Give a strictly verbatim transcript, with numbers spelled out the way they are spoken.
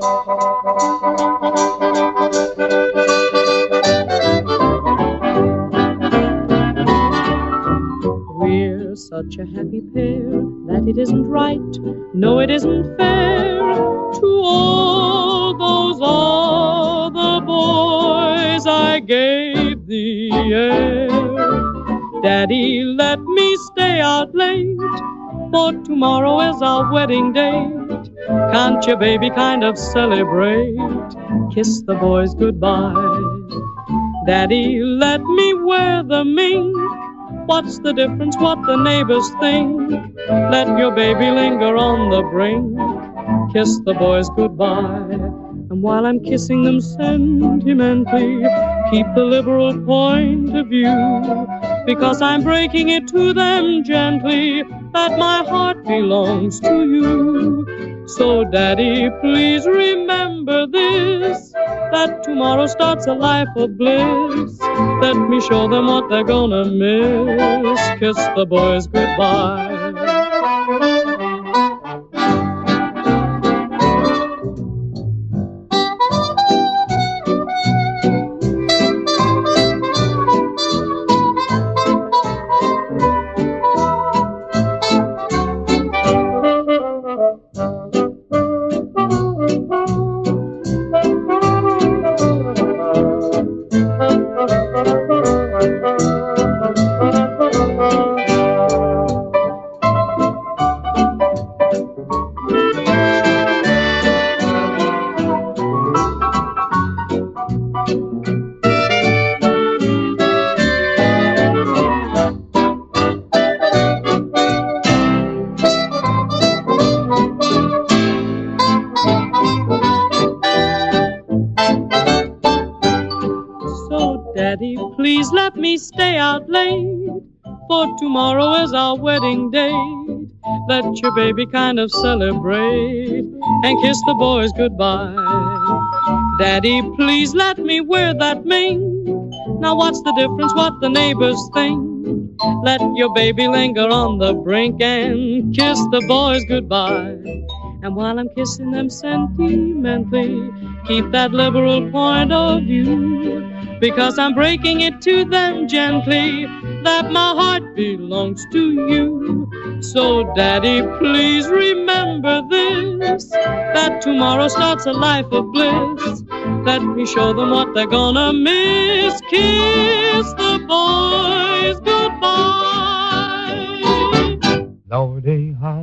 We're such a happy pair that it isn't right, no, it isn't fair to all those other boys I gave the air. Daddy, let me stay out late, for tomorrow is our wedding date. Can't you, baby, kind of celebrate? Kiss the boys goodbye. Daddy, let me wear the mink. What's the difference what the neighbors think? Let your baby linger on the brink. Kiss the boys goodbye. And while I'm kissing them sentimentally, keep the liberal point of view, because I'm breaking it to them gently that my heart belongs to you. So, Daddy, please remember this, that tomorrow starts a life of bliss. Let me show them what they're gonna miss. Kiss the boys goodbye. Daddy, please let me stay out late, for tomorrow is our wedding date. Let your baby kind of celebrate and kiss the boys goodbye. Daddy, please let me wear that mink. Now what's the difference what the neighbors think? Let your baby linger on the brink and kiss the boys goodbye. And while I'm kissing them sentimentally, keep that liberal point of view, because I'm breaking it to them gently that my heart belongs to you. So, Daddy, please remember this, that tomorrow starts a life of bliss. Let me show them what they're gonna miss. Kiss the boys